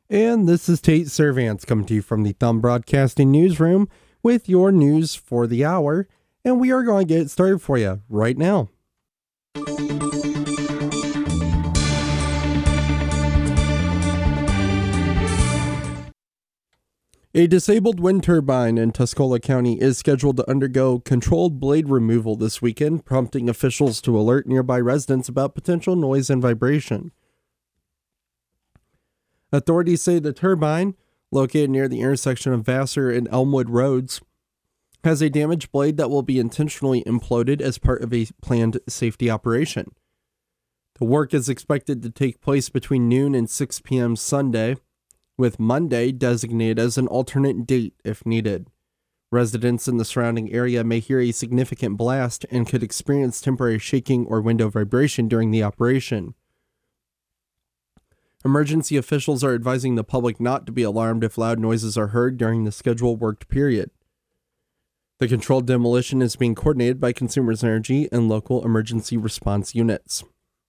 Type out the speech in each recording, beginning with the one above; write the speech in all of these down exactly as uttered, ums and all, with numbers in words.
And this is Tate Servants coming to you from the Thumb Broadcasting Newsroom with your news for the hour. And we are going to get it started for you right now. A disabled wind turbine in Tuscola County is scheduled to undergo controlled blade removal this weekend, prompting officials to alert nearby residents about potential noise and vibration. Authorities say the turbine, located near the intersection of Vassar and Elmwood Roads, has a damaged blade that will be intentionally imploded as part of a planned safety operation. The work is expected to take place between noon and six p.m. Sunday, with Monday designated as an alternate date if needed. Residents in the surrounding area may hear a significant blast and could experience temporary shaking or window vibration during the operation. Emergency officials are advising the public not to be alarmed if loud noises are heard during the scheduled worked period. The controlled demolition is being coordinated by Consumers Energy and local emergency response units.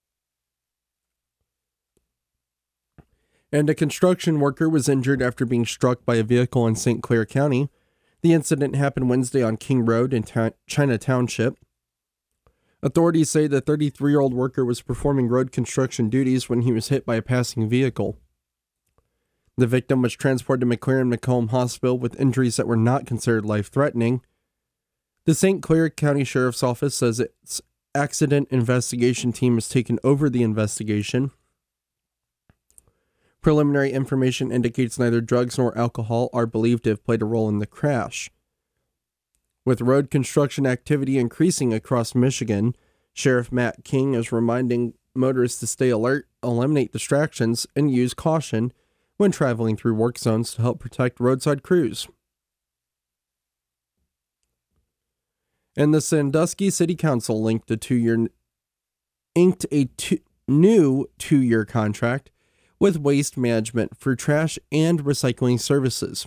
And a construction worker was injured after being struck by a vehicle in Saint Clair County. The incident happened Wednesday on King Road in Ta- China Township. Authorities say the thirty-three-year-old worker was performing road construction duties when he was hit by a passing vehicle. The victim was transported to McLaren-Macomb Hospital with injuries that were not considered life-threatening. The Saint Clair County Sheriff's Office says its accident investigation team has taken over the investigation. Preliminary information indicates neither drugs nor alcohol are believed to have played a role in the crash. With road construction activity increasing across Michigan, Sheriff Matt King is reminding motorists to stay alert, eliminate distractions, and use caution when traveling through work zones to help protect roadside crews. And the Sandusky City Council linked a two-year, inked a two, new two-year contract with Waste Management for trash and recycling services.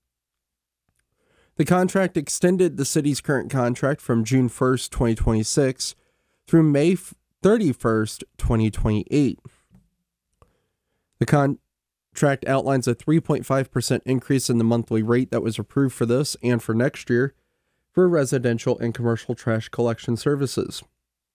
The contract extended the city's current contract from June first, twenty twenty-six through May thirty-first, twenty twenty-eight. The contract outlines a three point five percent increase in the monthly rate that was approved for this and for next year for residential and commercial trash collection services.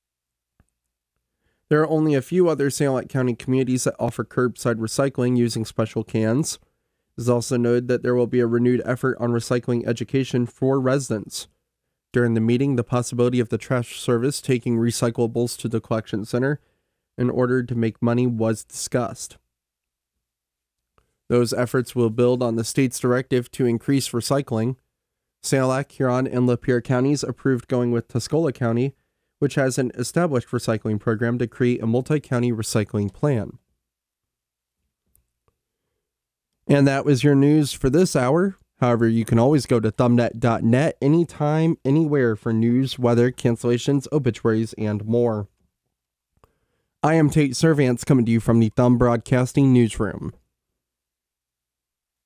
There are only a few other Saint Lake County communities that offer curbside recycling using special cans. It is also noted that there will be a renewed effort on recycling education for residents. During the meeting, the possibility of the trash service taking recyclables to the collection center in order to make money was discussed. Those efforts will build on the state's directive to increase recycling. Saint Lake, Huron, and Lapeer counties approved going with Tuscola County, which has an established recycling program to create a multi-county recycling plan. And that was your news for this hour. However, you can always go to thumbnet dot net anytime, anywhere for news, weather, cancellations, obituaries, and more. I am Tate Servants coming to you from the Thumb Broadcasting Newsroom.